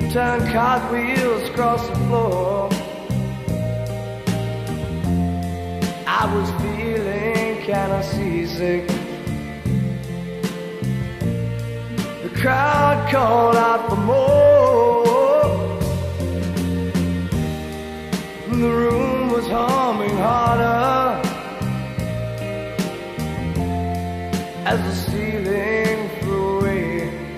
turn cartwheels across the floor. I was feeling kinda seasick. The crowd called out for more. The room was humming harder as the ceiling flew away.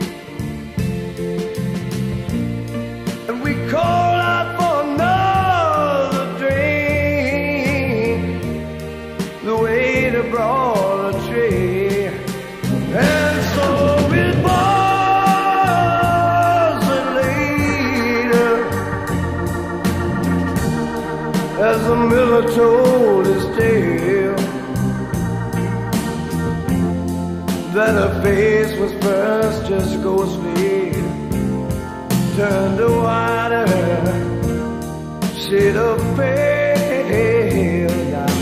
And we called out for another drink. The waiter brought a tray, and so it was later, as the miller told his tale, that her face was first just ghostly, turned to whiter shade of pale now.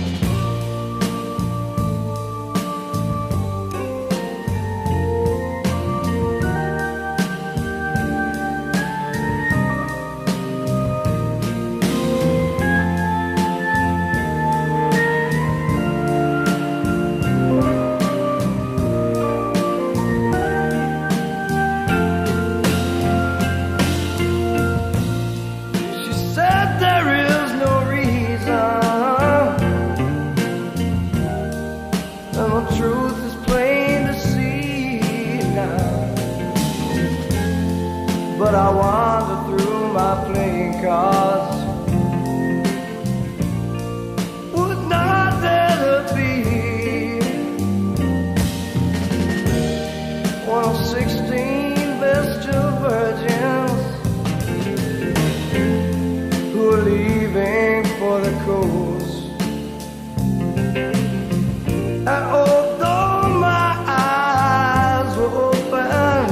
Truth is plain to see now, but I wander through my playing cards. Would not there be one of 16 vestal virgins who are leaving for the coast? Although my eyes were open,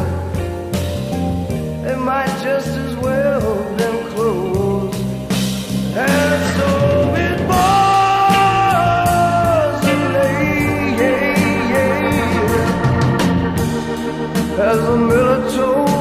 it might just as well have been closed. And so it was late, as the miller told